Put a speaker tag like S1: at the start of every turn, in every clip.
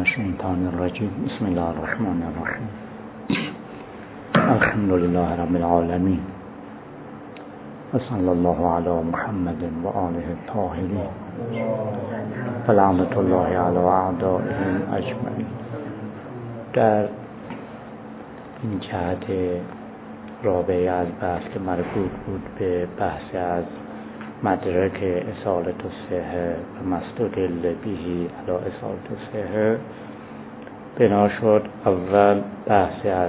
S1: الشیطان الرجیم. بسم الله الرحمن الرحیم. الحمد لله رب العالمین و صلی الله علی محمد و آله الطاهرین و لعنت الله علی اعدائهم اجمعین. در این جهت رابعه از بحث که مربوط بود به بحث از مدرک اصالة الصحة و مستدل بهی علی اصالة الصحة بنا شد اول بحث از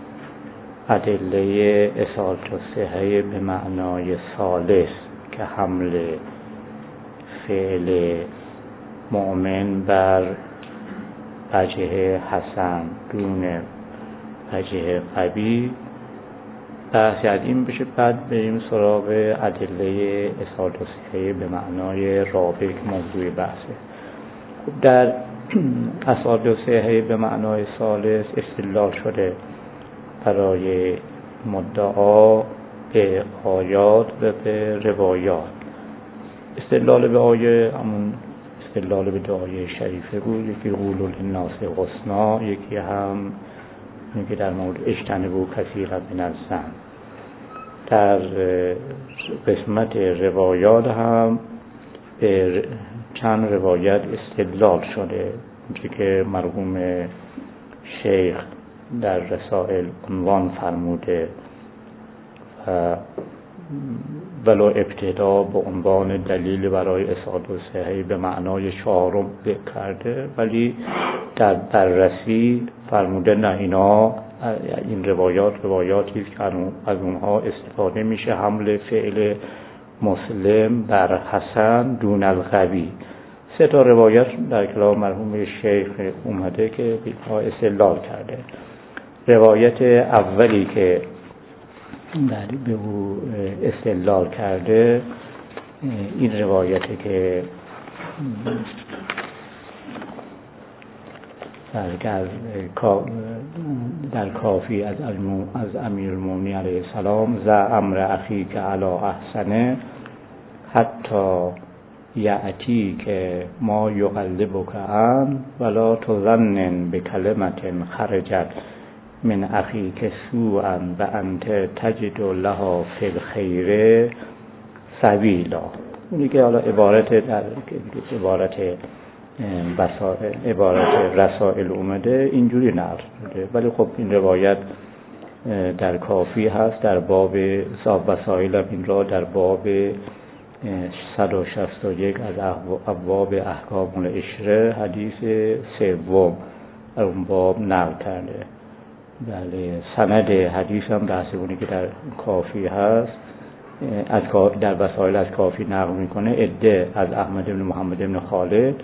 S1: ادله اصالة الصحة به معنای ثالث که حمل فعل مؤمن بر وجه حسن دون وجه قبیح بحث از این بشه. بعد بریم سراغ ادله اصالة الصحة به معنای رابع که موضوع بحثه. در اصالة الصحة به معنای ثالث استدلال شده برای مدعا به آیات و به روایات. استدلال به آیه همون استدلال به دعای شریفه بود، یکی قولوا للناس حسنا، یکی هم که در مورد اجتنبوا کثیرا من الظن. در قسمت روایات هم به چند روایت استدلال شده که مرحوم شیخ در رسائل عنوان فرموده ولو ابتدا به عنوان دلیل برای اصالة الصحة به معنای چهارم ذکر کرده، ولی در بررسی فرموده نه، این روایاتی است که از اونها استفاده میشه حمل فعل مسلم بر حسن دون القوی. 3 روایت در کلام مرحوم شیخ اومده که اینها استدلال کرده. روایت اولی که به او استدلال کرده این روایتی که در کافی از امیرالمومنین علیه السلام ز امر اخیک علی احسنه حتی یأتی که ما یقلبک عن ولا تظنن بکلمت خرجت من اخیک سوءا و انت تجد لها فی الخیر سبیلا. اونی که حالا عبارت رسائل اومده اینجوری نقل شده، ولی خب این روایت در کافی هست در باب وسائل هم این را در باب 161 از ابواب احکام العشره حدیث 3 در اون باب نقل کرده. بله، سند حدیث هم بحثونی که در کافی هست در وسائل از کافی نقل میکنه. عده از احمد بن محمد بن خالد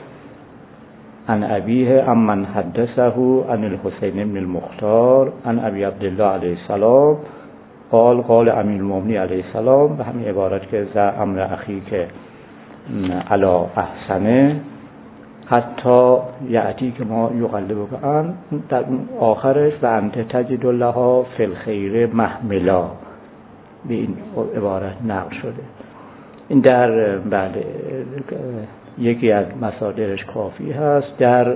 S1: عن ابیه عمن حدثه عن الحسین بن المختار عن ابی عبدالله علیه السلام قال امیر المؤمنین علیه السلام به همین عبارت که ز امر اخیک علی احسنه حتی یأتی که ما یقلبک عن، در آخرش و انت تجد لها فی الخیر محملا، به این عبارت نقل شده. این در بعد یکی از مصادرش کافی هست. در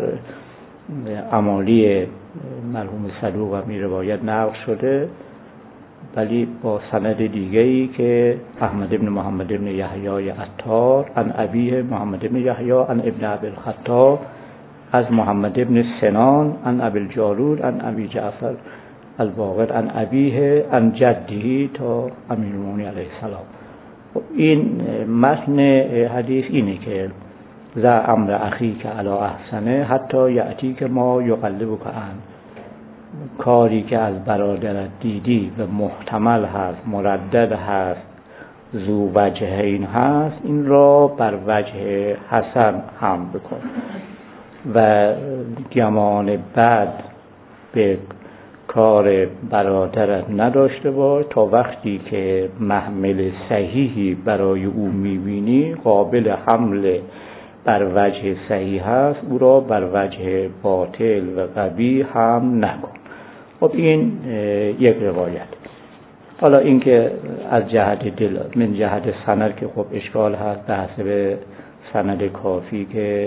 S1: امالی مرحوم صدوق هم این روایت نقل شده، ولی با سند دیگه‌ای که احمد بن محمد بن یحیی عطار عن ابیه محمد بن یحیی عن ابن ابی الخطاب از محمد بن سنان عن ابی الجارود عن ابی جعفر الباقر عن ابیه عن جده تا امیرالمومنین علیه السلام. این متن حدیث اینه که ز امر اخیک علی احسنه حتی یأتی که ما یقلبک عن، کاری که از برادرت دیدی و محتمل هست، مردد هست، ذو وجهین هست، این را بر وجه حسن هم بکن و گمان بد به کار برادرت نداشته باش تا وقتی که محمل صحیحی برای او میبینی قابل حمل بر وجه صحیح هست، او را بر وجه باطل و قبیح هم نکن. خب این یک روایت. حالا این که از جهت من جهت سند که خب اشکال هست به حسب سند کافی که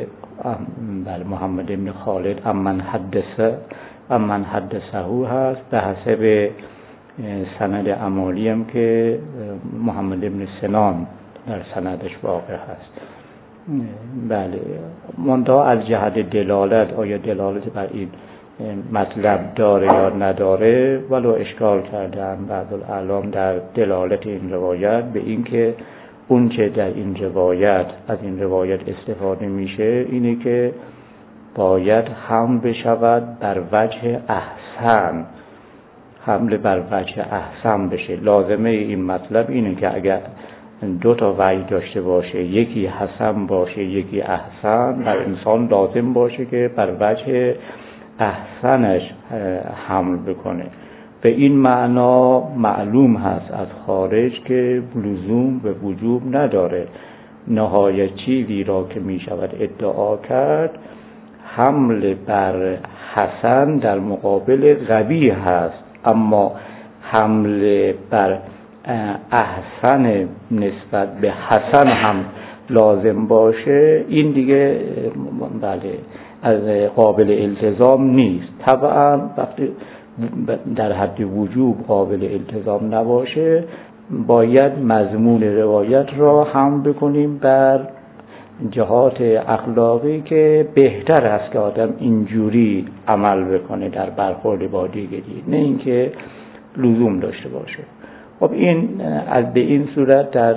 S1: بله محمد ابن خالد امن حدثه هست، به حسب سند عمالی هم که محمد ابن سنان در سندش واقع هست. بله منتها از جهت دلالت، آیا دلالت بر این مطلب داره یا نداره، ولو اشکال کردن بعض الاعلام در دلالت این روایت به این که اون چه در این روایت از این روایت استفاده میشه اینه که باید حمل بشود بر وجه احسن، حمل بر وجه احسن بشه. لازمه این مطلب اینه که اگر دو تا وجه داشته باشه، یکی حسن باشه یکی احسن، بر انسان لازم باشه که بر وجه احسنش حمل بکنه. به این معنا معلوم هست از خارج که لزوم به وجوب نداره. نهایت چیزی را که می شود ادعا کرد حمل بر حسن در مقابل قبیح هست، اما حمل بر احسن نسبت به حسن هم لازم باشه، این دیگه بله از قابل التزام نیست. طبعا وقتی در حد وجوب قابل التزام نباشه باید مضمون روایت را هم بکنیم بر جهات اخلاقی که بهتر است که آدم اینجوری عمل بکنه در برخورد با دیگری، نه اینکه لزوم داشته باشه. خب این از به این صورت در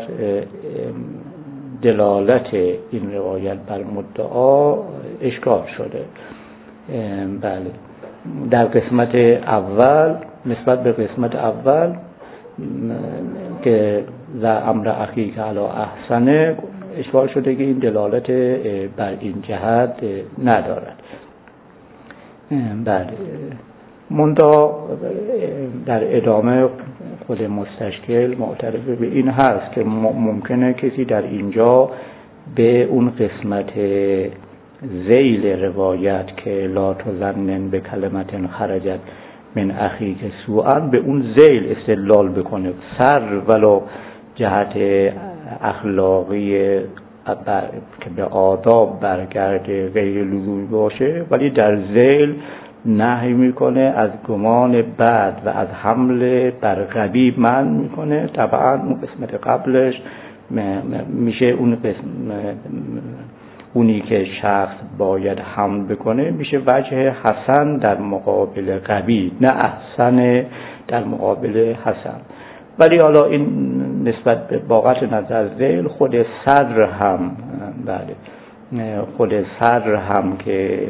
S1: دلالت این روایت بر مدعا اشکال شده. بله در قسمت اول نسبت به قسمت اول که ذا امر اخیک علی احسنه اشکال شده که این دلالت بر این جهت ندارد. بله منتها در ادامه خود مستشکل معترف به این هست که ممکنه کسی در اینجا به اون قسمت ذیل روایت که لا تظنن به کلمت خرجت من اخیک سوءا به اون ذیل استدلال بکنه، سر ولو جهت اخلاقی که به آداب برگرده غیر لزومی باشه، ولی در ذیل نهی میکنه از گمان بد و از حمل بر قبیح منع میکنه. طبعا اون قسمت قبلش میشه اون اونی که شخص باید حمل بکنه میشه وجه حسن در مقابل قبیح، نه احسن در مقابل حسن. ولی حالا این نسبت به باقت نظر ذیل خود صدر هم بله خود صدر هم که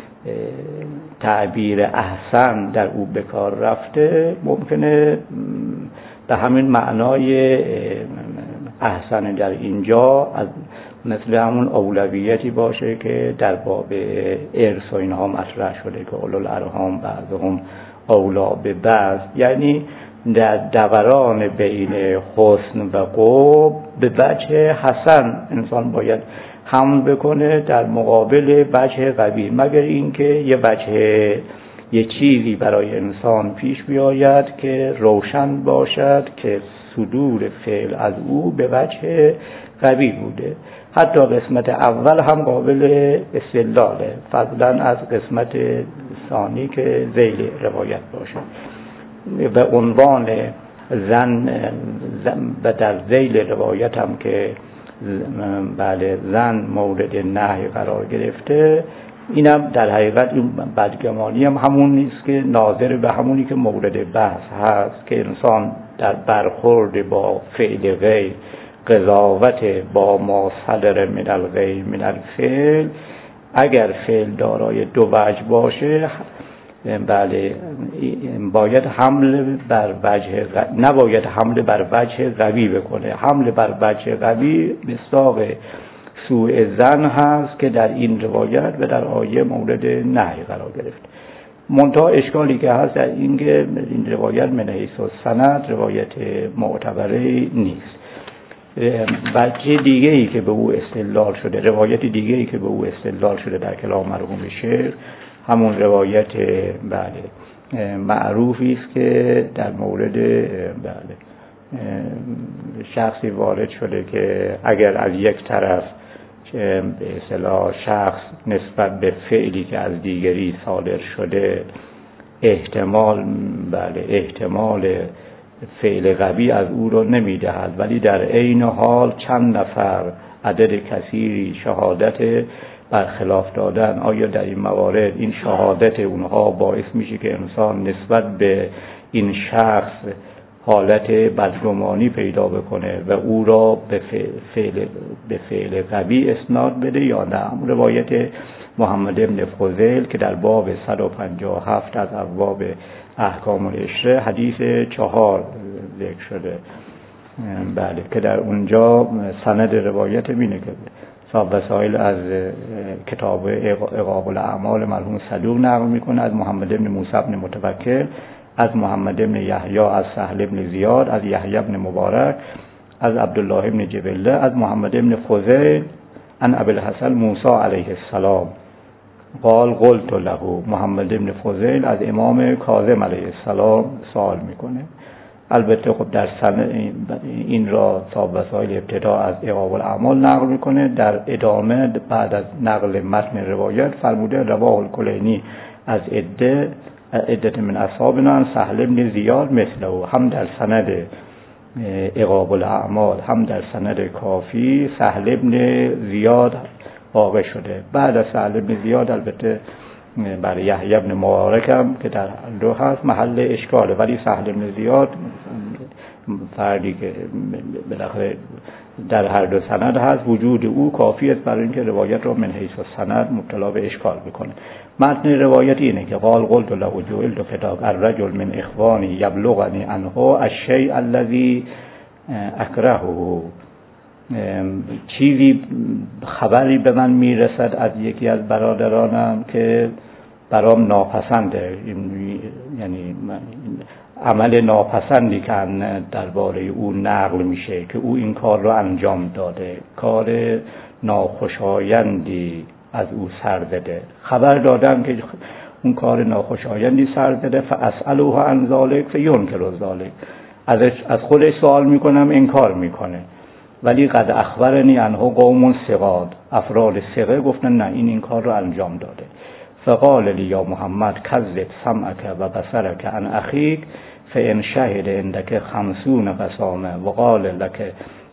S1: تعبیر احسن در او به کار رفته ممکنه به همین معنای احسن در اینجا از مثل همون اولویتی باشه که در باب ارث و اینها مطرح شده که اولو الارحام بعضهم اولا به بعض، یعنی در دوران بین حسن و قبح به وجه حسن انسان باید حمل بکنه در مقابل وجه قبیح، مگر اینکه یه چیزی برای انسان پیش بیاید که روشن باشد که صدور فعل از او به وجه قبیح بوده. حتی قسمت اول هم قابل استدلاله، فضلا از قسمت ثانی که ذیل روایت باشه. به عنوان زن و در ذیل روایت هم که بله زن مورد نهی قرار گرفته، اینم در حقیقت این بدگمانی هم همون نیست که ناظر به همونی که مورد بحث هست که انسان در برخورد با فعل غیر قضاوت با ما صدر من الغیر من الفعل، اگر فعل دارای دو وجه باشه بله باید حمل بر وجه نباید حمل بر وجه قوی بکنه. حمل بر وجه قوی مصداق سوء ظن هست که در این روایت و در آیه مورد نهی قرار گرفت. منتها اشکالی که هست در این که این روایت من حیث السند روایت معتبره نیست. بچه دیگه‌ای که به او استدلال شده، روایت دیگه‌ای که به او استدلال شده در کلام مرحوم شیخ همون روایت بله معروفی است که در مورد بله شخصی وارد شده که اگر از یک طرف که به اصطلاح شخص نسبت به فعلی که از دیگری صادر شده احتمال فعل قوی از او رو نمیدهد، ولی در عین حال چند نفر عدد کثیری شهادت برخلاف دادن، آیا در این موارد این شهادت اونها باعث میشه که انسان نسبت به این شخص حالت بدگمانی پیدا بکنه و او را به فعل قوی اسناد بده یا نه؟ روایت محمد ابن فضیل که در باب 157 از ابواب احکام العشره حدیث 4 ذکر شده، بله، که در اونجا سند روایت مینه که صاحب وسائل از کتاب عقاب الاعمال مرحوم صدوق نقل میکنه از محمد ابن موسی ابن متوکل، از محمد ابن یحیی، از سهل ابن زیاد، از یحیی ابن مبارک، از عبدالله ابن جبله، از محمد ابن فضیل عن ابی الحسن موسی علیه السلام قال قلت له. محمد ابن فضیل از امام کاظم علیه السلام سوال میکنه. البته خب در سند این را صاحب وسائل ابتدا از عقاب الاعمال نقل میکنه، در ادامه بعد از نقل متن روایت فرموده رواه الکلینی از عدت من اصحابنا عن سهل ابن زیاد مثله. هم در سند عقاب الاعمال هم در سند کافی سهل ابن زیاد واقع شده. بعد از سهل ابن زیاد البته برای یحیی ابن مبارک هم که در دو هست محل اشکاله، ولی سهل ابن زیاد فردی که بالاخره در هر دو سند هست، وجود او کافی است برای اینکه روایت را من حیث السند مبتلا به اشکال بکنه. متن روایت اینه که قال قلت له جعلت فداک الرجل من اخوانی یبلغنی عنه الشیء الذی اکرهه. چیزی خبری به من میرسد از یکی از برادرانم که برام ناپسنده، یعنی عمل ناپسندی که درباره او نقل میشه که او این کار رو انجام داده، کار ناخوشایندی از او سر زده، خبر دادم که اون کار ناخوشایندی سر زده، فاسأله عن ذلک فینکر ذلک، از خودش سوال میکنم انکار میکنه، ولی قد اخبرنی عنه قوم ثقات، افراد ثقه گفتن نه این کار رو انجام داده. فقال لی یا محمد کذب سمعک و بصرک عن اخیک فان شهد عندك 50 قسامه وقال لك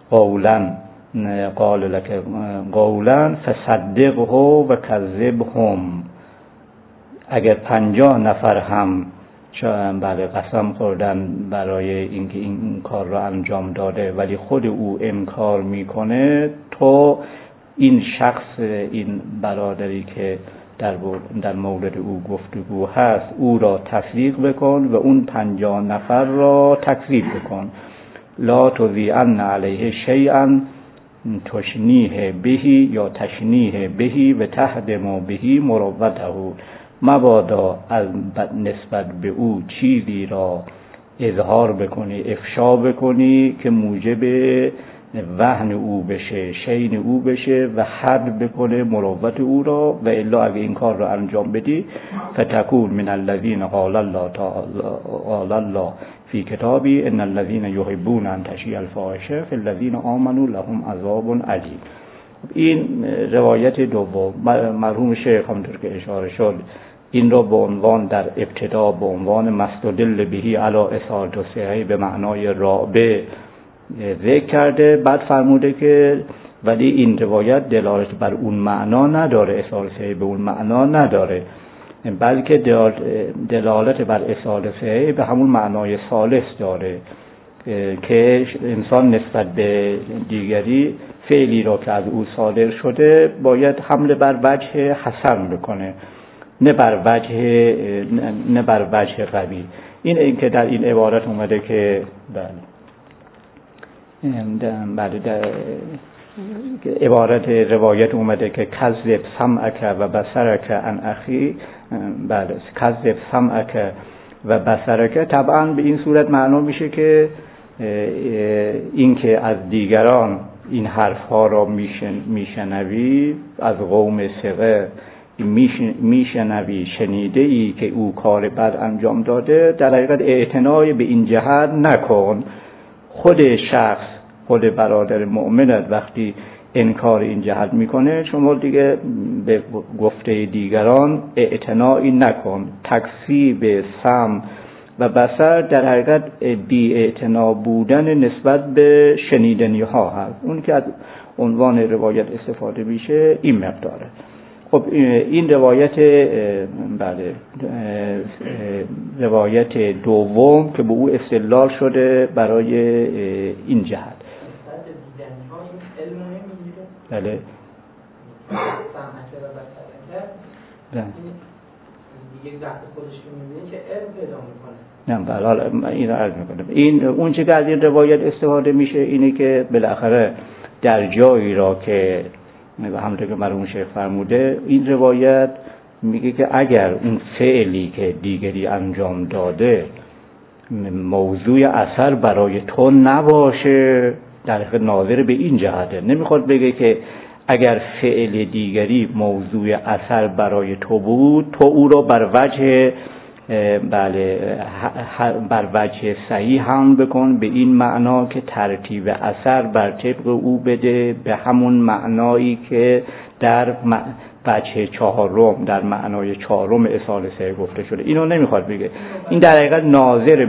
S1: قولا فصدقه و کذبهم. اگر 50 نفر هم بله قسم خوردن برای اینکه این کار رو انجام داده ولی خود او انکار میکنه، تو این شخص، این برادری که در مورد او گفتگو هست او را تصدیق بکن و اون 50 نفر را تکذیب بکن. لا تضیعن علیه شیئا تشنیه بهی یا تشنیه بهی و تهدم بهی مروته، مبادا نسبت به او چیزی را اظهار بکنی، افشا بکنی که موجب وهن او بشه، شین او بشه و حد بکنه مروت او را، و الا اگه این کار را انجام بدی فتکون من الذین قال الله فی کتابی ان الذین یحبون ان تشیع الفاحشه فی الذین آمنوا لهم عذاب علیم. این روایت دوم مرحوم شیخ همونطور که اشاره شد این را به عنوان در ابتدا به عنوان مستدل بهی علی اصالت الصحیح به معنای رابع ذکر کرده. بعد فرموده که ولی این روایت دلالت بر اون معنا نداره، اصالت صحیح به اون معنا نداره، بلکه دلالت بر اصالت صحیح به همون معنای ثالث داره که انسان نسبت به دیگری فعلی را که از او صادر شده باید حمل بر وجه حسن بکنه، نه بر وجه قوی. این که در این عبارت اومده که عبارت روایت اومده که کذب سمعک و بصرک عن اخی، بله، کذب سمعک و بصرک، طبعا به این صورت معنا میشه که این که از دیگران این حرفها را میشنوی، از قوم ثقه میشنوی، شنیده ای که او کار بد انجام داده، در حقیقت اعتنای به این جهت نکن. خود شخص، خود برادر مؤمنت وقتی انکار این جهت میکنه، شما دیگه به گفته دیگران اعتنایی نکن. تکذیب سمع و بصر در حقیقت بی‌اعتنا بودن نسبت به شنیدنی ها هست. اون که از عنوان روایت استفاده میشه این مقداره. خب این روایت روایت دوم که به او استدلال شده برای این جهت. بله.
S2: دیگه ذات خودش که می‌بینه که علم پیدا می‌کنه.
S1: نه بله، حالا این رو عرض می‌کنم. این اون چه که از این روایت استفاده میشه اینه که بالاخره در جایی را که به همونطور که مرحوم شیخ فرموده، این روایت میگه که اگر اون فعلی که دیگری انجام داده موضوع اثر برای تو نباشه، در حقیقت ناظر به این جهته. نمیخواد بگه که اگر فعل دیگری موضوع اثر برای تو بود، تو او را بر وجه صحیح هم بکن، به این معنا که ترتیب اثر بر طبق او بده، به همون معنایی که در وجه چهارم، در معنای چهارم ثالثه گفته شده. اینو نمیخواد بگه. این در حقیقت ناظر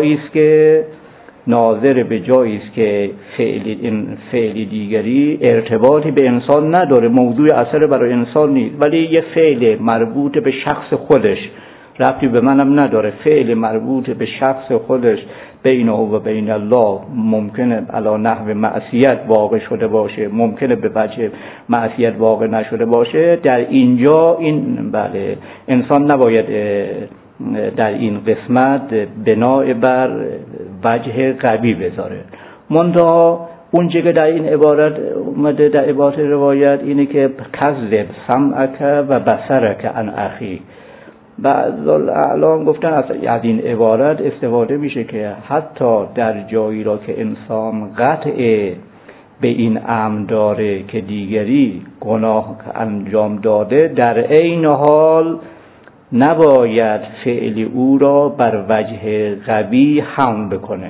S1: به جایی است که فعل دیگری ارتباطی به انسان نداره، موضوع اثر برای انسان نیست، ولی یه فعل مربوط به شخص خودش، ربطی به منم نداره، فعل مربوط به شخص خودش بینه و بین الله ممکنه علی نحو معصیت واقع شده باشه، ممکنه به وجه معصیت واقع نشده باشه. در اینجا این انسان نباید در این قسمت بناء بر وجه قوی بذاره. منتها اون چیزی که در این عبارت اومده در عبارت روایت اینه که کذب سمعک و بصرک عن اخی. بعض الاعلام گفتن از این عبارت استفاده میشه که حتی در جایی را که انسان قطع به این امر داره که دیگری گناه انجام داده، در عین حال نباید فعل او را بر وجه قوی حمل بکنه.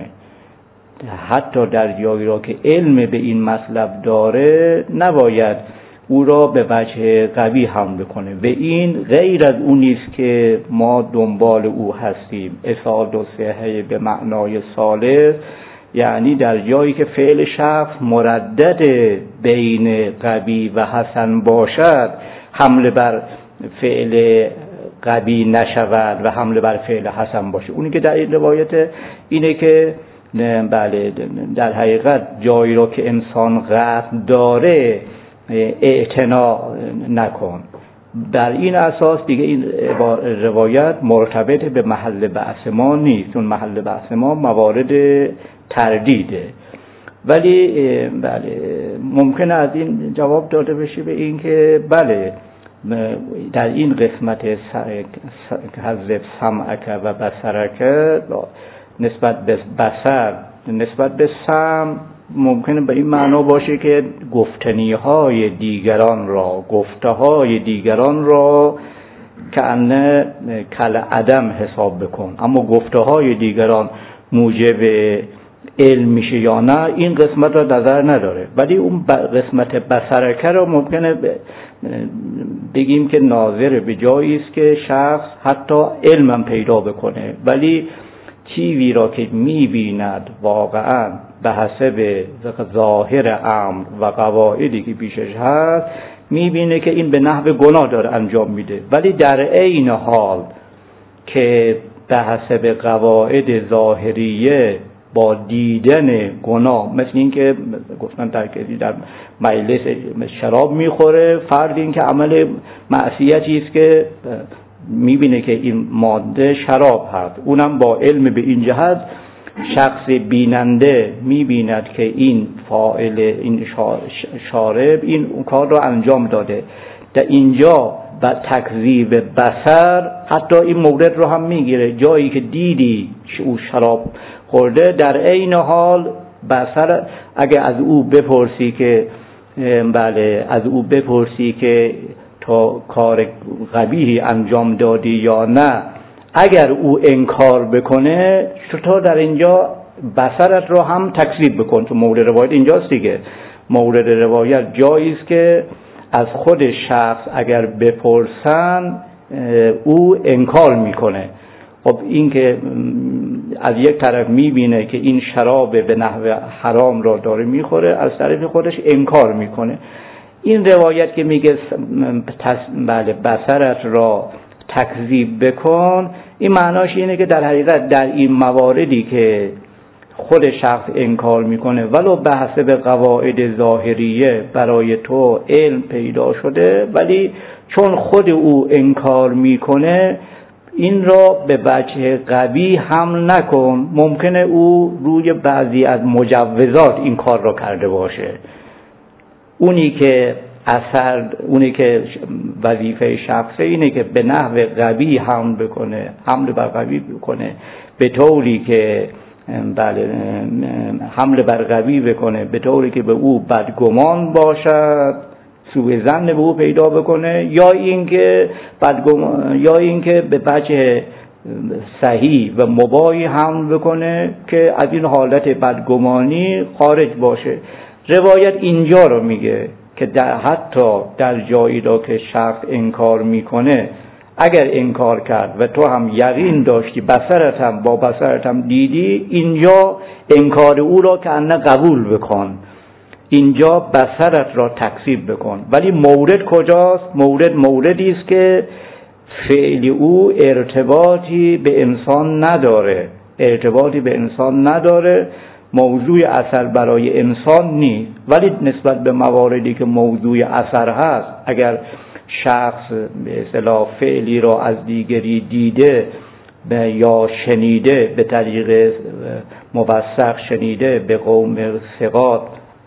S1: حتی در جایی را که علم به این مطلب داره نباید او را به وجه قوی حمل بکنه. و این غیر از اون نیست که ما دنبال او هستیم. اصالت و صحه به معنای ثالث، یعنی در جایی که فعل شخص مردد بین قوی و حسن باشد، حمله بر فعل قوی نشود و حمله بر فعل حسن باشه. اونی که در این روایت اینه که بله در حقیقت جایی را که انسان قطع داره اعتنا نکن. در این اساس دیگه این روایت مرتبط به محل بحث ما نیست، چون محل بحث ما موارد تردیده. ولی بله ممکنه از این جواب داده بشه به این که بله در این قسمت کذب سمعک و بصرک نسبت به بصر، نسبت به سمع ممکنه به این معنا باشه که گفتنی‌های دیگران را، گفته‌های دیگران را کأنه کل عدم حساب بکن، اما گفته‌های دیگران موجب علم میشه یا نه این قسمت را نظر نداره. ولی اون قسمت بصرکه را ممکنه بگیم که ناظر به جایی است که شخص حتی علمم پیدا بکنه، ولی چیزی را که می‌بیند واقعاً به حسب ظاهر امر و قواعدی که پیشش هست می‌بینه که این به نحو گناه داره انجام میده، ولی در عین حال که به حسب قواعد ظاهریه با دیدن گناه، مثل این که گفتن در مجلس شراب میخوره، فرض این که عمل معصیتی است که میبینه که این ماده شراب هست، اونم با علم به این جهت شخص بیننده میبیند که این فاعل، این شارب این کار رو انجام داده. در اینجا و تکذیب بصر حتی این مورد رو هم میگیره، جایی که دیدی او شراب خورده، در عین حال بصر اگه از او بپرسی که بله از او بپرسی که تا کار قبیحی انجام دادی یا نه، اگر او انکار بکنه تو در اینجا بصرت رو هم تکذیب بکن، تو مورد روایت اینجاست دیگه. مورد روایت جایی است که از خود شخص اگر بپرسن او انکار میکنه. خب این که از یک طرف میبینه که این شراب به نحو حرام را داره میخوره، از طرف خودش انکار میکنه. این روایت که میگه بله بصرت را تکذیب بکن، این معناش اینه که در حقیقت در این مواردی که خود شخص انکار میکنه ولو به حسب قواعد ظاهریه برای تو علم پیدا شده، ولی چون خود او انکار میکنه این را به وجه قوی حمل نکن. ممکنه او روی بعضی از مجوزات این کار را کرده باشه. اونی که وظیفه شخصه اینه که به نحو قوی حمل بر قوی بکنه، به طوری که بله حمل بر قوی بکنه به طوری که به او بدگمان باشد، سوء ظن به او پیدا بکنه، یا اینکه به وجه صحیح و مباحی حمل بکنه که از این حالت بدگمانی خارج باشه. روایت اینجا رو میگه که حتی در جایی را که شخص انکار میکنه، اگر انکار کرد و تو هم یقین داشتی با بصرت هم دیدی، اینجا انکار او را که انه قبول بکن، اینجا بصرت را تکذیب بکن. ولی مورد کجاست؟ موردی است که فعل او ارتباطی به انسان نداره، موضوع اثر برای انسان نیست. ولی نسبت به مواردی که موضوع اثر هست، اگر شخص به اصطلاح فعلی را از دیگری دیده یا شنیده، به طریق موثق شنیده، به قوم ثقات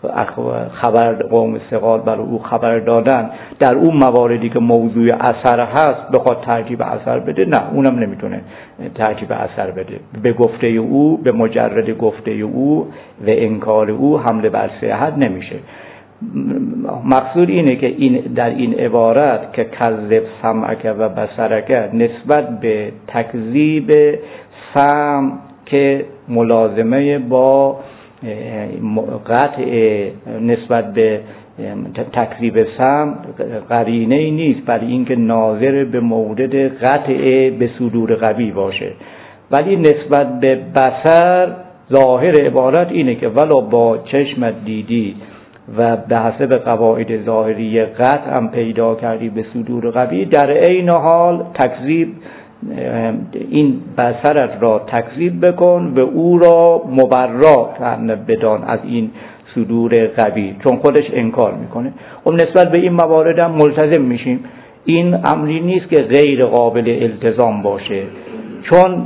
S1: قوم ثقات برای او خبر دادن، در اون مواردی که موضوع اثر هست بخواد ترتیب اثر بده، نه، اونم نمیتونه ترتیب اثر بده. به گفته او، به مجرد گفته او و انکار او حمله بر صحت نمیشه. مقصود اینه که در این عبارت که کذب سمعک و بصرک، نسبت به تکذیب سمع که ملازمه با قطع، نسبت به تکذیب سمع قرینه ای نیست برای اینکه ناظر به مورد قطع به صدور قوی باشه. ولی نسبت به بصر ظاهر عبارت اینه که ولو با چشمت دیدی و به حسب قواعد ظاهری قطع هم پیدا کردی به صدور قوی، در عین حال تکذیب این بصرت را تکذیب بکن و او را مبرا بدان از این صدور قوی، چون خودش انکار میکنه. خب نسبت به این موارد هم ملتزم میشیم. این امری نیست که غیر قابل التزام باشه، چون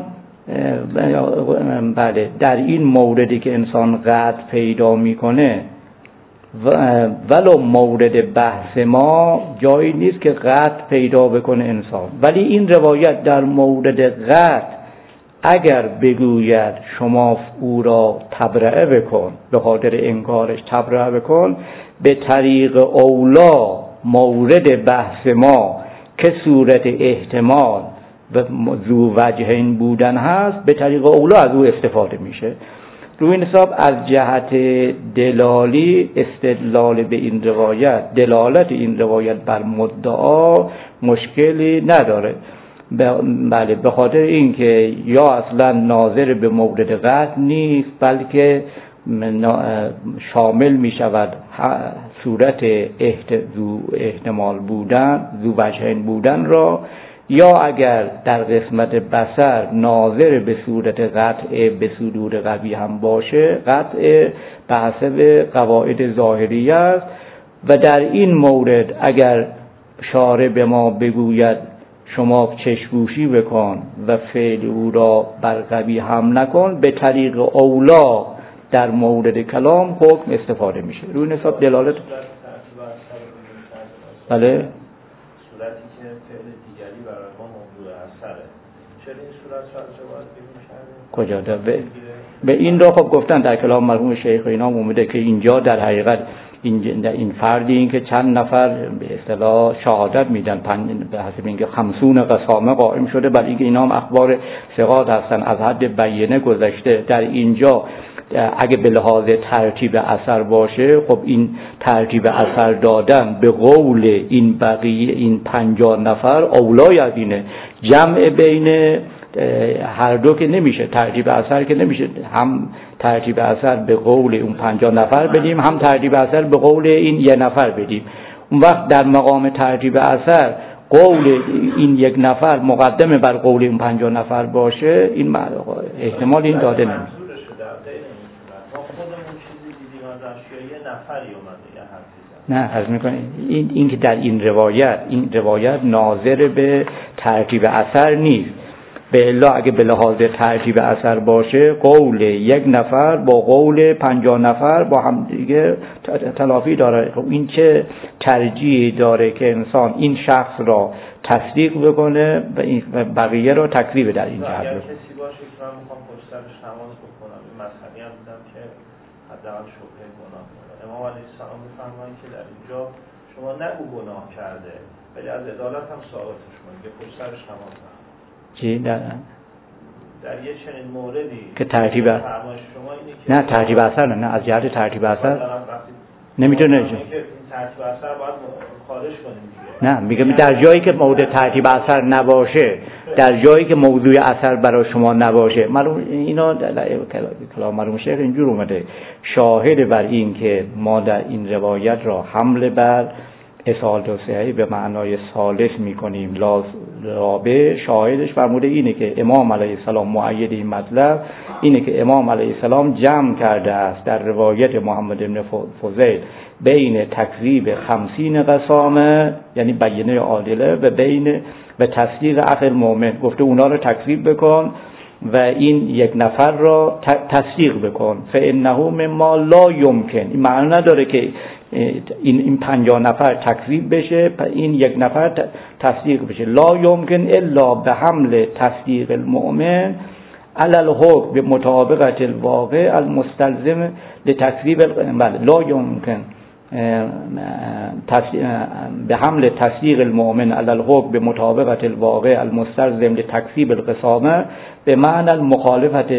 S1: بله در این موردی که انسان قطع پیدا میکنه ولو مورد بحث ما جایی نیست که قطع پیدا بکنه انسان. ولی این روایت در مورد قطع اگر بگوید شما او را تبرئه بکن، به خاطر انکارش تبرئه بکن، به طریق اولا مورد بحث ما که صورت احتمال و ذو وجهین بودن هست، به طریق اولا از او استفاده میشه. روی این حساب از جهت دلالی استدلال به این روایت، دلالت این روایت بر مدعا مشکلی نداره. بله، به خاطر اینکه یا اصلا ناظر به مورد قطع نیست، بلکه شامل می شود صورت ذو احتمال بودن، ذو وجهین بودن را، یا اگر در قسمت بصر ناظر به صورت قطع به صدور قوی هم باشه، قطع به حسب قواعد ظاهریه است. و در این مورد اگر شارع به ما بگوید شما چشم‌پوشی بکن و فعل او را بر قوی هم نکن، به طریق اولا در مورد کلام حکم استفاده میشه. روی این حساب دلالت بله
S3: صورتی که فعل دیگری برای ما موضوع اثره، چرا این صورت رو باید بگیم؟
S1: کجا به این را خب گفتن در کلام مرحوم شیخ اینا اومده که اینجا در حقیقت این فردی این که چند نفر به اصطلاح شهادت میدن، به حسب اینکه 50 قسامه قائم شده، برای اینکه اینا هم اخبار ثقات هستن، از حد بیانه گذشته. در اینجا اگه به لحاظ ترتیب اثر باشه، خب این ترتیب اثر دادن به قول این بقیه این 50 نفر اولای از اینه. جمع بین هر دو که نمیشه، ترتیب اثر که نمیشه، هم ترتیب اثر به قول اون 50 نفر بدیم، هم ترتیب اثر به قول این یه نفر بدیم. اون وقت در مقام ترتیب اثر قول این یک نفر مقدمه بر قول اون 50 نفر باشه، این احتمال این داده نمیشه. نه عرض میکنیم این که در این روایت ناظر به ترتیب اثر نیست. به الا اگه به لحاظ ترتیب اثر باشه، قول یک نفر با قول 50 نفر با هم دیگه تلافی داره. خب این چه ترجیحی داره که انسان این شخص را تصدیق بکنه و بقیه را تکذیب در این جهت بکنه.
S3: اگر کسی باشه که من میخوام پشت سرش نماز بکنم، این مسئله هم بودم که حداقل شبهه گناه کنه، امام علیه السلام میفرمایند که در اینجا شما نگو گناه کرده، ولی از عدالت هم ثابتش کنید که پشت سرش نماز نخوند.
S1: چی در
S3: یه چنین موردی
S1: که ترتیب
S3: شما اینه که
S1: نه ترتیب اثر نه از جهت ترتیب اثر نمیتونه
S3: این ترتیب اثر باید خارج کنیم
S1: دیگه. نه میگم در جایی که موضوع ترتیب اثر نباشه، در جایی که موضوع اثر برای شما نباشه، معلوم اینا کلام مرحوم شیخ اینجور اومده شاهد بر این که ما در این روایت را حمل بر اصالت و صحیح به معنای ثالث میکنیم. رابع شاهدش فرموده اینه که امام علیه السلام مؤید این مطلب اینه که امام علیه السلام جمع کرده است در روایت محمد بن فضیل بین تکذیب 50 قسامه یعنی بینه عادله و تصدیق عقل مؤمن. گفته اونا رو تکذیب بکن و این یک نفر را تصدیق بکن. فانه مما لا یمکن، این معنی نداره که این 50 نفر تکذیب بشه این یک نفر تصدیق بشه. لا یمکن الا به حمل تصدیق المؤمن علی الحکم به مطابقت الواقع المستلزم لتکذیب لا یمکن به حمل تصدیق المؤمن علی الحکم به مطابقت الواقع المستلزم لتکذیب القسامه به معنی المخالفت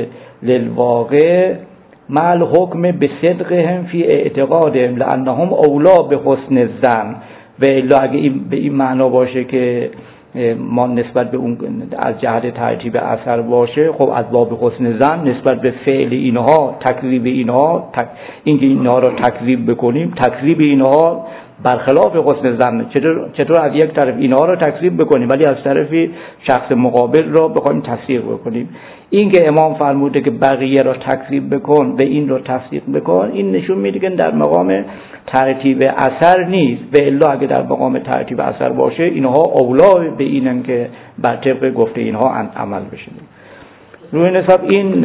S1: للواقع مع الحکم به صدقهم فی اعتقادهم لانهم اولا به حسن الظن. و الا اگه این به این معنا باشه که ما نسبت به اون از جهت ترتیب اثر باشه، خب از باب حسن ظن نسبت به فعل اینها، تکذیب اینها، اینکه اینها را تکذیب بکنیم، تکذیب اینها برخلاف حسن ظن. چطور از یک طرف اینها را تکذیب بکنیم ولی از طرفی شخص مقابل را بخوایم تصدیق بکنیم؟ این که امام فرموده که بقیه را تکذیب بکن و این را تصدیق بکن، این نشون میده که در مقام ترتیب اثر نیست. و الا اگه در مقام ترتیب اثر باشه اینها اولا به اینن که بر طبق گفته اینها عمل بشه. روی حساب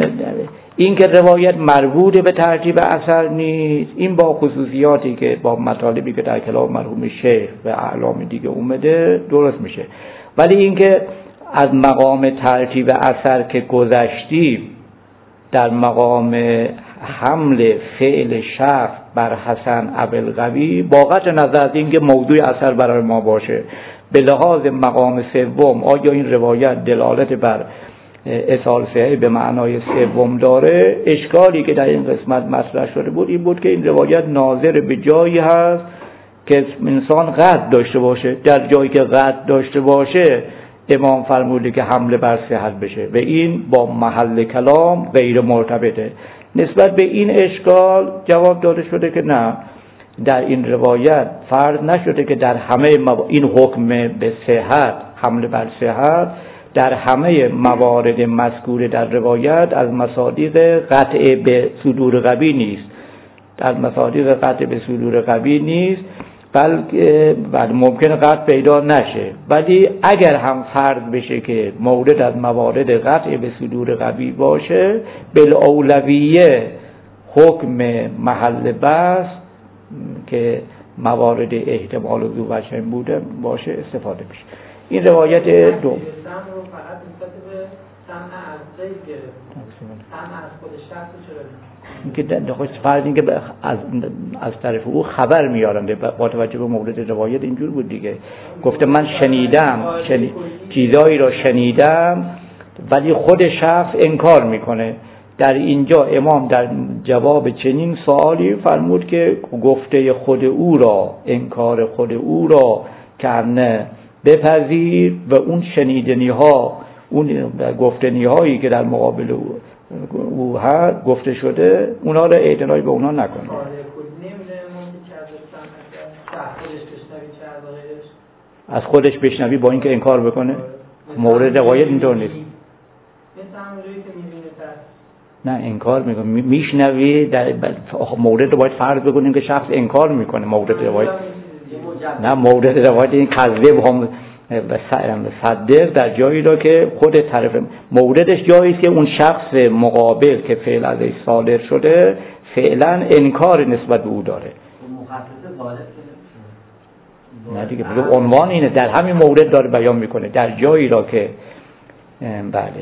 S1: این که روایت مربوط به ترتیب اثر نیست، این با خصوصیاتی که با مطالبی که در کلام مرحوم شیخ و اعلام دیگه اومده درست میشه. ولی این که از مقام ترتیب اثر که گذشتیم در مقام حمل فعل شخص بر حسن ابوالقوی با قطع نظر از اینکه موضوع اثر برای ما باشه، به لحاظ مقام سوم آیا این روایت دلالت بر اصال صحیح به معنای سوم داره؟ اشکالی که در این قسمت مطرح شده بود این بود که این روایت ناظر به جایی هست که انسان قطع داشته باشه. در جایی که قطع داشته باشه امام فرموده که حمله بر صحت بشه و این با محل کلام غیر مرتبطه. نسبت به این اشکال جواب داده شده که نه، در این روایت فرض نشده که در همه این حکم به صحت، حمله بر صحت در همه موارد مذکور در روایت از مصادیق قطع به صدور قوی نیست، در مصادیق قطع به صدور قوی نیست، بلکه ممکن قطع پیدا نشه. ولی اگر هم فرض بشه که مورد از موارد قطع به صدور قوی باشه، بالاولویه حکم محل بحث که موارد احتمال و ذوبشن بوده باشه استفاده بشه. این روایت دو که در خود فرض این که از طرف او خبر میارنده با توجه به مورد روایت اینجور بود دیگه. گفته من شنیدم چیزایی را شنیدم ولی خود شخص انکار میکنه. در اینجا امام در جواب چنین سوالی فرمود که گفته خود او را، انکار خود او را کنه بپذیر و اون شنیدنی ها، اون گفتنی هایی که در مقابل او هست گفته شده، اونا را اعتنایی به اونا نکنه. از خودش بشنوی با اینکه انکار بکنه؟ مورد روایت اینطور نیست. نه انکار میکنه، میشنوی در مورد باید فرض بکنیم که شخص انکار میکنه. مورد روایت نه، مورد روایت این کذب هم صدق در جایی را که خود طرف موردش جایی است که اون شخص مقابل که فعل ازش صادر شده فعلا انکار نسبت به او داره. نه دیگه، عنوان اینه، در همین مورد داره بیان میکنه، در جایی را که بله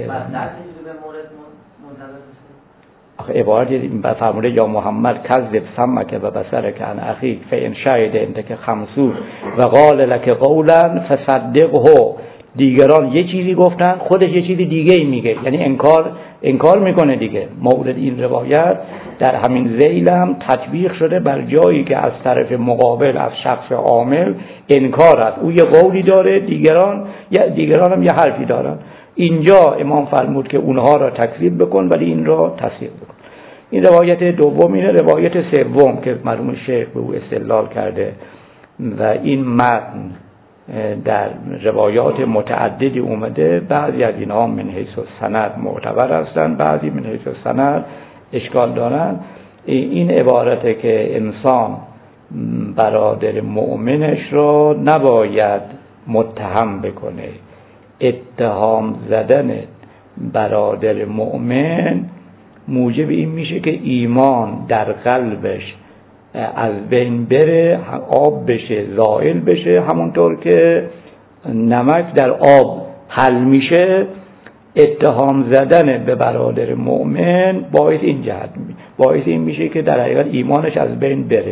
S1: آخه عبارت فرموده یا محمد کذب سمک و بصرک عن اخیک فان شهد عندک 50 و قال لك قولا فصدقه. دیگران یه چیزی گفتن، خودش یه چیزی دیگه ای میگه، یعنی انکار میکنه دیگه. مورد این روایت در همین ذیل هم تطبیق شده بر جایی که از طرف مقابل از شخص عامل انکار است، او یه قولی داره، دیگران هم یه حرفی دارن. اینجا امام فرمود که اونها را تکذیب بکن ولی این را تصدیق بکن. این روایت دوم اینه. روایت سوم که مرحوم شیخ به او استدلال کرده و این متن در روایات متعددی اومده، بعضی از اینها من حیث السند معتبر هستند، بعضی من حیث السند اشکال دارن. این عبارته که انسان برادر مؤمنش را نباید متهم بکنه. اتهام زدن برادر مؤمن موجب این میشه که ایمان در قلبش از بین بره، آب بشه، زائل بشه. همونطور که نمک در آب حل میشه، اتهام زدن به برادر مؤمن باعث این میشه که در حقیقت ایمانش از بین بره.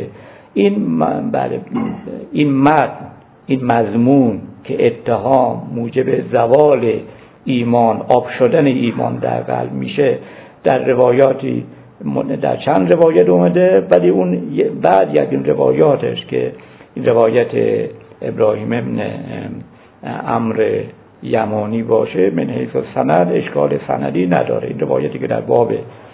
S1: این مضمون که اتهام موجب زوال ایمان، آب شدن ایمان در قلب میشه، در چند روایت اومده، ولی اون بعد از این روایاتش که این روایت ابراهیم ابن عمرو یمانی باشه، من حیث السند اشکال سندی نداره. این روایتی که در باب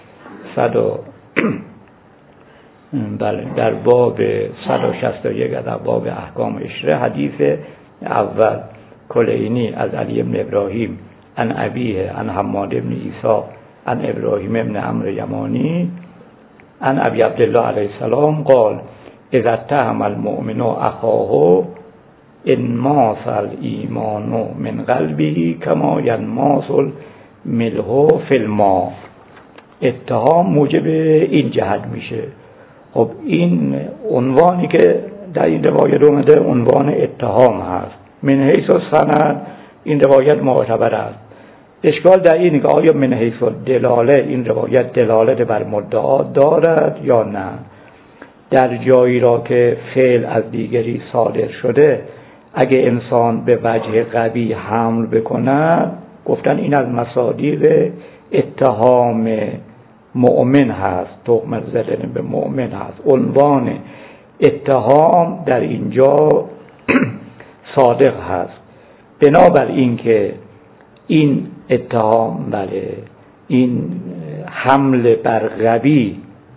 S1: در باب 161 در باب احکام اشره، حدیث اول کلینی از علی ابن ابراهیم عن ابیه عن حماد ابن عیسی عن ابراهیم ابن عمرو یمانی عن ابی عبدالله علیه السلام قال اذا اتهم المؤمن اخاه انماس الایمان من قلبه کما ینماس الملح فی الماء. اتهام موجب این جهت میشه. خب این عنوانی که در این روایت اومده عنوان اتهام هست. من حیث السند این روایت معتبر است. اشکال در اینه که آیا من حیث دلاله این روایت دلالت بر مدعا دارد یا نه. در جایی را که فعل از دیگری صادر شده، اگه انسان به وجه قوی حمل بکند، گفتن این از مصادیق اتهام مؤمن هست، تهمت زدن به مؤمن هست. عنوان اتهام در اینجا صادق هست. بنابر این که این اتهام این حمل بر قوی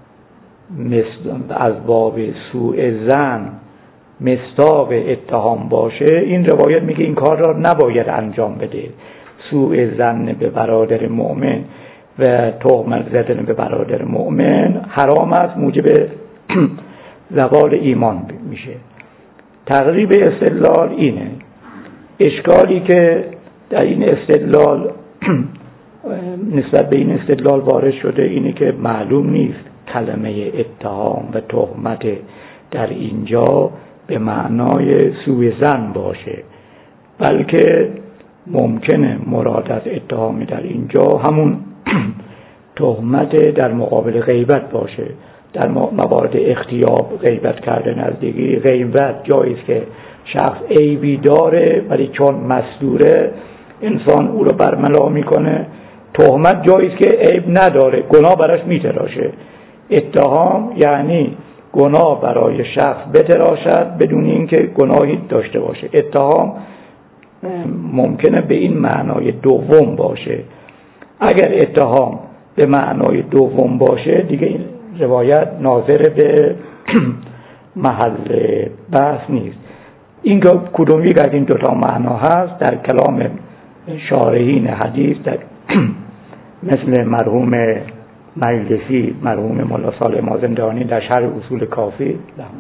S1: از باب سوء ظن مصداق اتهام باشه، این روایت میگه این کار را نباید انجام بده. سوء ظن به برادر مؤمن و تهمت زدن به برادر مؤمن حرام است، موجب زوال ایمان میشه. تقریب استدلال اینه. اشکالی که در این استدلال نسبت به این استدلال وارد شده اینه که معلوم نیست کلمه اتهام و تهمت در اینجا به معنای سوء ظن باشه، بلکه ممکنه مراد از اتهام در اینجا همون تهمت در مقابل غیبت باشه. در موارد اختیاب، غیبت کردن از دیگری، غیبت جاییست که شخص عیبی داره ولی چون مصدوره انسان او رو برملا میکنه. تهمت جایی است که عیب نداره، گناه براش میتراشه. اتهام یعنی گناه برای شخص بتراشد بدون اینکه گناهی داشته باشه. اتهام ممکنه به این معنای دوم باشه. اگر اتهام به معنای دوم باشه دیگه این روایت ناظر به محل بحث نیست. این کدوم یک از این دوتا معنا هست در کلام شارحین حدیث، در مثل مرحوم مجلسی، مرحوم مولا صالح مازندرانی در شرح اصول کافی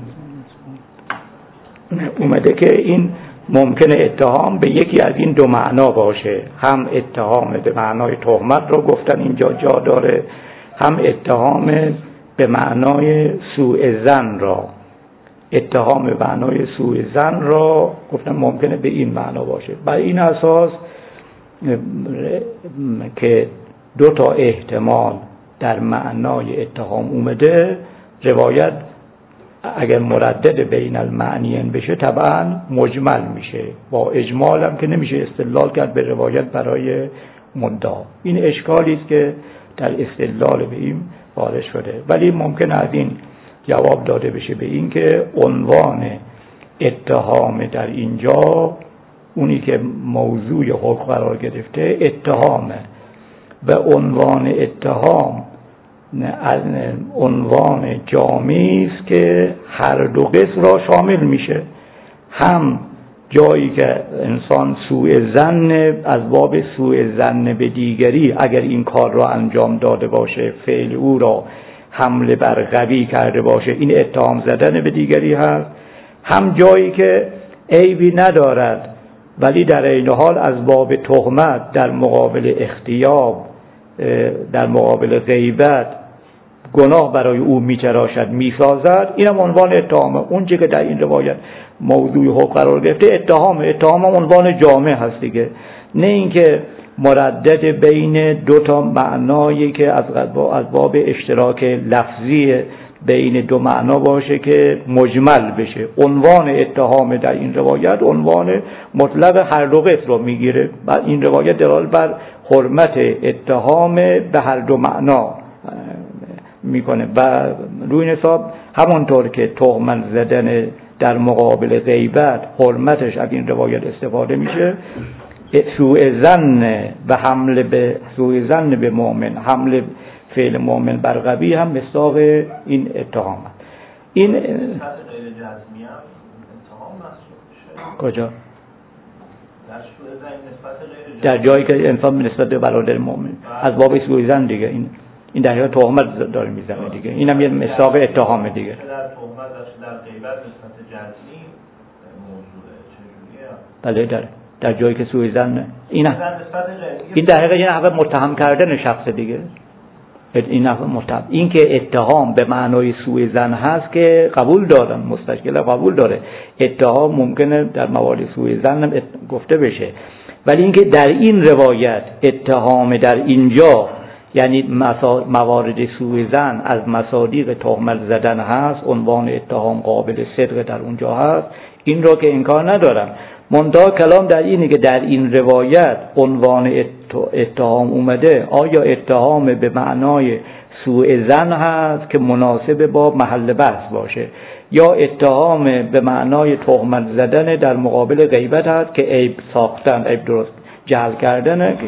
S1: اومده که این ممکنه اتهام به یکی از این دو معنا باشه. هم اتهام به معنای تهمت رو گفتن اینجا جا داره، هم اتهام به معنای سوء ظن را. اتهام به معنای سوء ظن را گفتن ممکنه به این معنا باشه. بر این اساس که دو تا احتمال در معنای اتهام اومده، روایت اگر مردد بین المعنیین بشه طبعا مجمل میشه. با اجمال هم که نمیشه استدلال کرد به روایت برای مدعا. این اشکالی است که در استدلال به این وارد شده. ولی ممکن از این جواب داده بشه به این که عنوان اتهام در اینجا، اونی که موضوع حکم قرار گرفته اتهامه، و عنوان اتهام از عنوان جامعی است که هر دو قسم را شامل میشه. هم جایی که انسان سوء ظن از باب سوء ظن به دیگری اگر این کار را انجام داده باشه، فعل او را حمله بر قوی کرده باشه، این اتهام زدن به دیگری هست. هم جایی که عیبی ندارد ولی در این حال از باب تهمت در مقابل اختیاب، در مقابل غیبت گناه برای او میتراشد، میسازد، اینم عنوان اتهامه. اون چیزی که در این روایت موضوع حکم قرار گرفته اتهام عنوان جامع هست دیگه، نه اینکه مردد بین دو تا معنایی که از باب اشتراک لفظی بین دو معنا باشه که مجمل بشه. عنوان اتهام در این روایت عنوان مطلق هر دو قسم رو میگیره و این روایت دلالت بر حرمت اتهام به هر دو معنا میکنه. و روی حساب همونطور که تهمت زدن در مقابل غیبت حرمتش از این روایت استفاده میشه، سوء ظن و حمله به سوء ظن به مؤمن، حمله فعل مؤمن بر غبی هم مصداق این اتهام است. این
S3: غیر جزمی هم اتهام محسوب میشه.
S1: کجا؟ در جایی که انسان نسبت به برادر مؤمن از باب سوء ظن دیگه، این در حقیقت تهمت داره میزنه دیگه، اینم یه مصداق اتهام دیگه.
S3: در تهمت در غیبت نسبت جزمی موضوعه چجوریه؟
S1: بله در جایی که سوء ظن این در حقیقت یه نحوه متهم کردن شخص دیگه. این نحوه متهم، این که اتهام به معنای سوء ظن هست که قبول دارن، مستشکل قبول داره. اتهام ممکنه در موارد سوء ظن گفته بشه، ولی اینکه در این روایت اتهام در اینجا یعنی موارد سوء ظن از مصادیق تهمت زدن هست، عنوان اتهام قابل صدق در اونجا هست، این را که انکار ندارم. منتها کلام در اینه که در این روایت عنوان اتهام اومده، آیا اتهام به معنای سوء ظن هست که مناسب با محل بحث باشه، یا اتهام به معنای تهمت زدن در مقابل غیبت هست که عیب ساختن، عیب درست جعل کردن.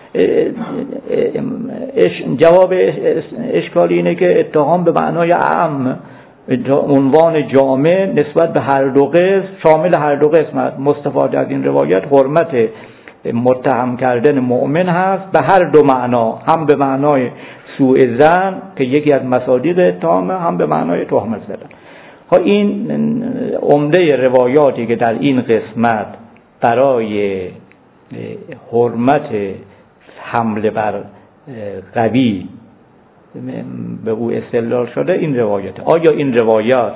S1: جواب اشکالی اینه که اتهام به معنای عام، عنوان جامع نسبت به هر دو قسم، شامل هر دو قسم مستفاده از این روایت حرمت متهم کردن مؤمن هست به هر دو معنا، هم به معنای سوء ظن که یکی از مصادیق اتهام، هم به معنای تهمت زدن. این عمده روایاتی که در این قسمت برای حرمت حمله بر قوی به او استدلال شده این روایت. آیا این روایات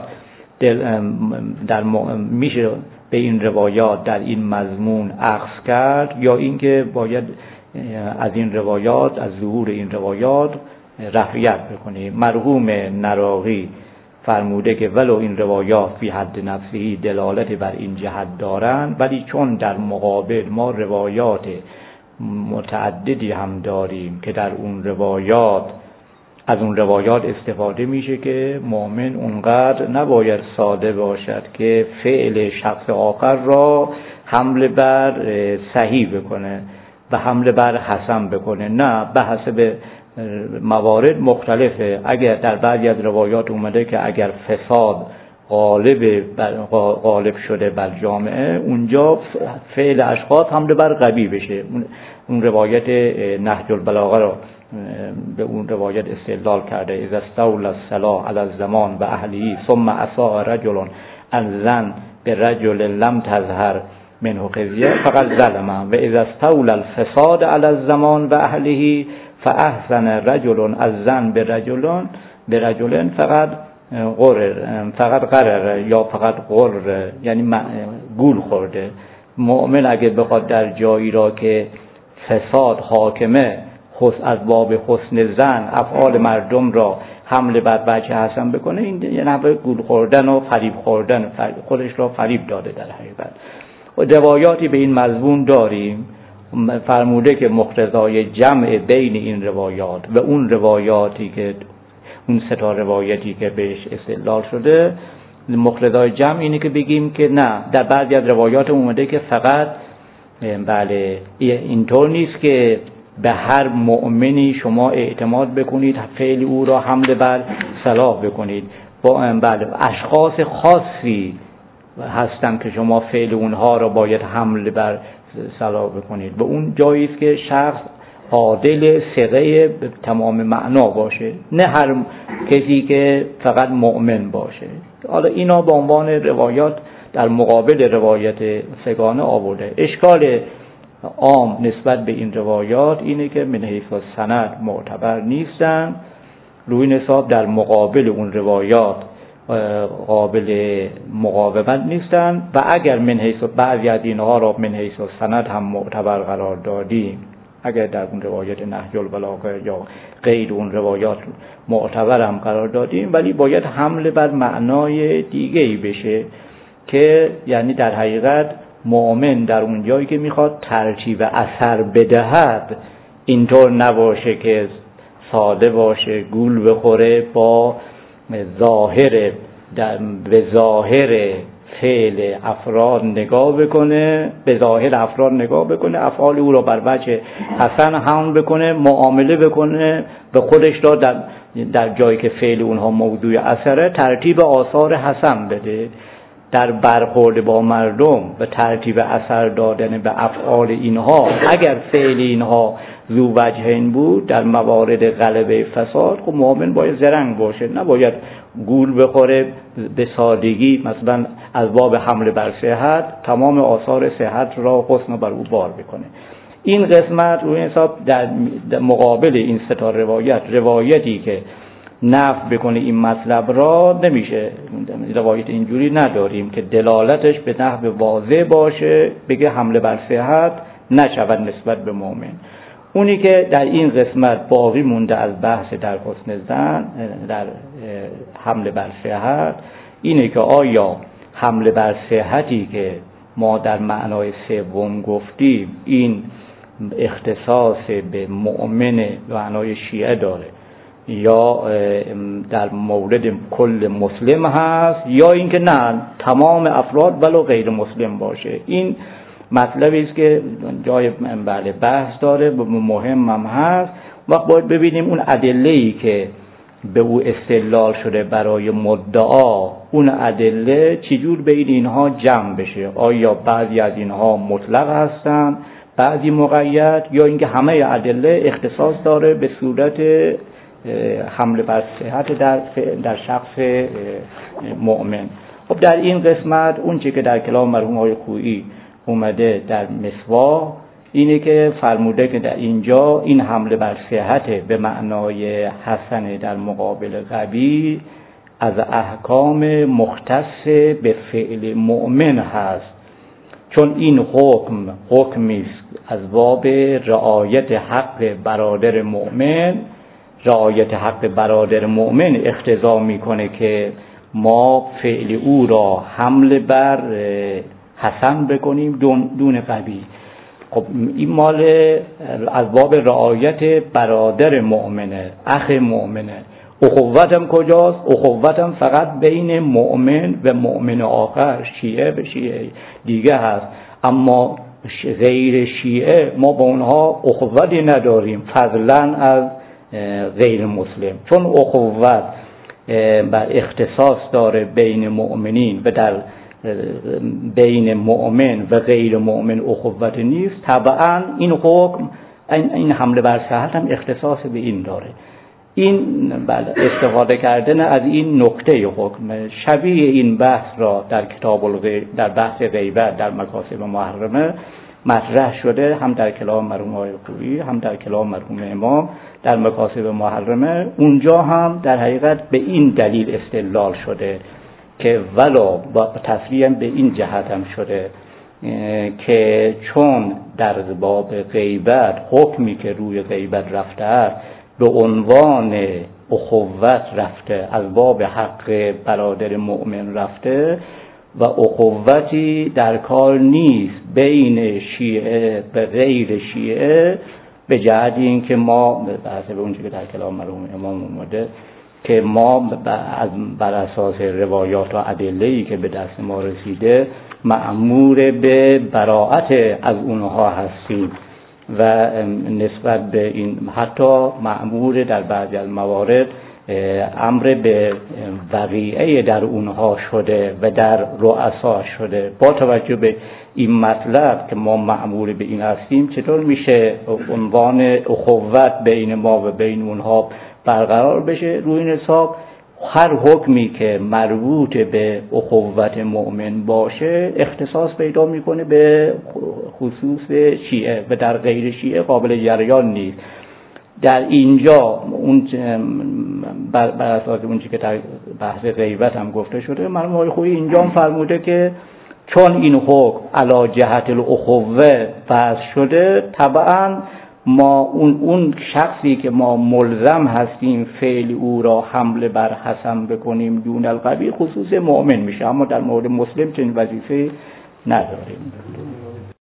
S1: میشه به این روایات در این مضمون اخذ کرد، یا اینکه باید از این روایات، از ظهور این روایات رفعیت بکنیم؟ مرحوم نراقی فرموده که ولو این روایات فی حد نفسی دلالت بر این جهت دارند، ولی چون در مقابل ما روایات متعددی هم داریم که در اون روایات از اون روایات استفاده میشه که مؤمن اونقدر نباید ساده باشد که فعل شخص آخر را حمل بر صحیح بکنه و حمل بر حسن بکنه. نه، به حسب موارد مختلفه. اگر در بعضی از روایات اومده که اگر فساد غالب شده بر جامعه، اونجا فعل اشخاص حمل بر قوی بشه. اون روایت نهج البلاغه را به اون روایت استدلال کرده: اذا استولى الصلاح علی الزمان و اهله ثم اساء رجل الظن برجل لم تظهر منه خزیه فقط ظلم، و اذا استولى الفساد علی الزمان و اهله فاحسن رجل الظن برجل فقط غرر یا فقط غر، یعنی گول خورده. مؤمن اگه بخواد در جایی را که فساد حاکمه از باب حسن زن افعال مردم را حمله بر وجه حسن بکنه، این یه نوع گول خوردن و فریب خوردن، خودش را فریب داده. در حقیقت روایاتی به این مضمون داریم. فرموده که مقتضای جمع بین این روایات و اون روایاتی که اون سه تا روایتی که بهش استدلال شده، مقتضای جمع اینه که بگیم که نه، در بعضی از روایات اومده که فقط بله اینطور نیست که به هر مؤمنی شما اعتماد بکنید، فعل او را حمل بر صلاح بکنید. بله اشخاص خاصی هستن که شما فعل اونها را باید حمل بر صلاح بکنید. و اون جایی است که شخص عادل ثقه تمام معنا باشه، نه هر کسی که فقط مؤمن باشه. حالا اینا به عنوان روایات در مقابل روایت سگانه آورده. اشکال عام نسبت به این روایات اینه که من حیث سند معتبر نیستن، روی حساب در مقابل اون روایات قابل مقاومت نیستن. و اگر من حیث بعضی از اینها را من حیث سند هم معتبر قرار دادیم، اگر در اون روایت نهج البلاغه یا غیر اون روایات معتبر هم قرار دادیم، ولی باید حمل بر معنای دیگه‌ای بشه که یعنی در حقیقت مؤمن در اون جایی که میخواد ترتیب اثر بدهد اینطور نباشه که ساده باشه، گول بخوره، با به ظاهر فعل افراد نگاه بکنه، به ظاهر افراد نگاه بکنه، افعال او را بر وجه حسن حمل بکنه، معامله بکنه به خودش را در جایی که فعل اونها موضوع اثره ترتیب آثار حسن بده. در برخورد با مردم و ترتیب اثر دادن به افعال اینها، اگر فعل اینها ذو وجهین بود در موارد غلبه فساد، خب مؤمن باید زرنگ باشه، نباید گول بخوره به سادگی، مثلا از باب حمل بر صحت تمام آثار صحت را حسن بر او بار بکنه. این قسمت روی حساب در مقابل این سه تا روایتی که نفی بکنه این مطلب را نمیشه. روایت اینجوری نداریم که دلالتش به نحو واضح باشه بگه حمله بر صحت نشود نسبت به مؤمن. اونی که در این قسمت باقی مونده از بحث در حسن ظن در حمله بر صحت اینه که آیا حمله بر صحتی که ما در معنای سوم گفتیم این اختصاص به مؤمن و معنای شیعه داره یا در مورد کل مسلم هست، یا اینکه نه تمام افراد ولو غیر مسلم باشه. این مطلبی است که جای بحث داره، مهم هم هست. وقت باید ببینیم اون ادله‌ای که به او استدلال شده برای مدعا، اون ادله چجور بین اینها جمع بشه. آیا بعضی از اینها مطلق هستن، بعضی مقید، یا اینکه همه ادله اختصاص داره به صورت حمله بر صحت در شخص مؤمن. خب در این قسمت اون چی که در کلام مرحوم آقای خویی اومده در مصباح اینه که فرموده که در اینجا این حمله بر صحت به معنای حسن در مقابل قوی از احکام مختص به فعل مؤمن هست، چون این حکمی است از باب رعایت حق برادر مؤمن. رعایت حق برادر مؤمن اقتضا میکنه که ما فعل او را حمل بر حسن بکنیم دون قوی. خب این مال از باب رعایت برادر مؤمنه، اخ مؤمنه. اخوتم کجاست؟ اخوتم فقط بین مؤمن و مؤمن آخر، شیعه به شیعه دیگه هست. اما غیر شیعه ما با اونها اخوتی نداریم فضلا از غیر مسلم، چون اخوت بر اختصاص داره بین مؤمنین و در بین مؤمن و غیر مؤمن اخوت نیست. طبعا این حکم، این حمله بر صحت هم اختصاص به این داره. این استفاده کردن از این نکته حکم شبیه این بحث را در در بحث غیبت در مکاسب محرمه مطرح شده، هم در کلام مرحوم آقای خویی هم در کلام مرحوم امام در مکاسب محرمه. اونجا هم در حقیقت به این دلیل استدلال شده که ولا با تصریح به این جهت هم شده که چون در باب غیبت حکمی که روی غیبت رفته است به عنوان اخوت رفته، از باب حق برادر مؤمن رفته و اخوتی در کار نیست بین شیعه و غیر شیعه، به جهت این که ما به اونجا که در کلام مرحوم امام اومده که ما بر اساس روایات و ادله‌ای که به دست ما رسیده مأمور به براءت از اونها هستیم و نسبت به این حتی مأمور در بعضی از موارد امر به وقیعه در اونها شده و در رؤسا شده. با توجه به این مطلب که ما مأمور به این هستیم، چطور میشه عنوان اخوت بین ما و بین اونها برقرار بشه؟ روی این حساب هر حکمی که مربوط به اخوت مؤمن باشه اختصاص پیدا میکنه به خصوص شیعه و در غیر شیعه قابل جریان نیست. در اینجا اون بر اساس اون چیزی که در بحث غیبت هم گفته شده، مرحوم آقای خویی اینجا هم فرموده که چون این حکم علی جهت الاخوه وضع شده، طبعا ما اون شخصی که ما ملزم هستیم فعل او را حمله بر حسن بکنیم دون القبیح خصوص مؤمن میشه، اما در مورد مسلم چنین وظیفه نداریم.